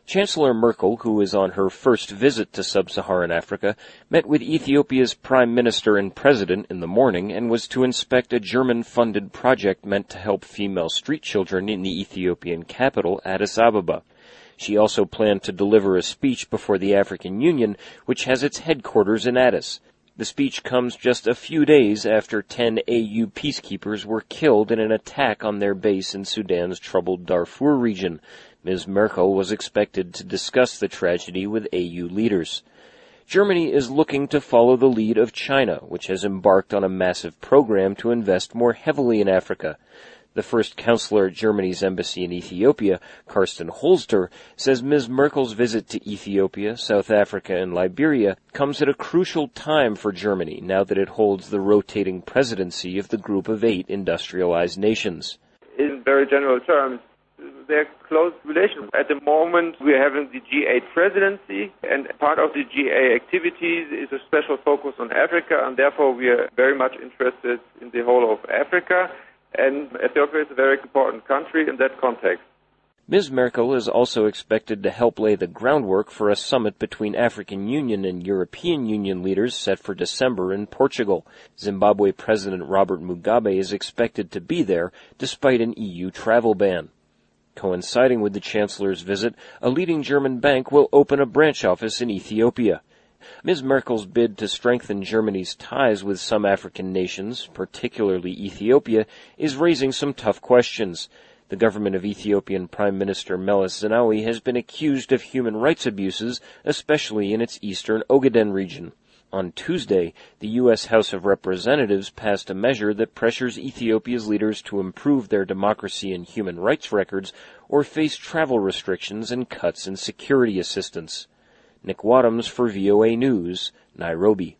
Chancellor Merkel, who is on her first visit to sub-Saharan Africa, met with Ethiopia's Prime Minister and President in the morning and was to inspect a German-funded project meant to help female street children in the Ethiopian capital, Addis Ababa. She also planned to deliver a speech before the African Union, which has its headquarters in Addis. The speech comes just a few days after 10 AU peacekeepers were killed in an attack on their base in Sudan's troubled Darfur region. Ms. Merkel was expected to discuss the tragedy with AU leaders. Germany is looking to follow the lead of China, which has embarked on a massive program to invest more heavily in Africa. The first counselor at Germany's embassy in Ethiopia, Carsten Holster, says Ms. Merkel's visit to Ethiopia, South Africa, and Liberia comes at a crucial time for Germany now that it holds the rotating presidency of the Group of 8 industrialized nations. In very general terms, they're close relations. At the moment, we're having the G8 presidency, and part of the G8 activities is a special focus on Africa, and therefore we are very much interested in the whole of Africa, and Ethiopia is a very important country in that context. Ms. Merkel is also expected to help lay the groundwork for a summit between African Union and European Union leaders set for December in Portugal. Zimbabwe President Robert Mugabe is expected to be there despite an EU travel ban. Coinciding with the Chancellor's visit, a leading German bank will open a branch office in Ethiopia. Ms. Merkel's bid to strengthen Germany's ties with some African nations, particularly Ethiopia, is raising some tough questions. The government of Ethiopian Prime Minister Meles Zenawi has been accused of human rights abuses, especially in its eastern Ogaden region. On Tuesday, the U.S. House of Representatives passed a measure that pressures Ethiopia's leaders to improve their democracy and human rights records or face travel restrictions and cuts in security assistance. Nick Wadhams for VOA News, Nairobi.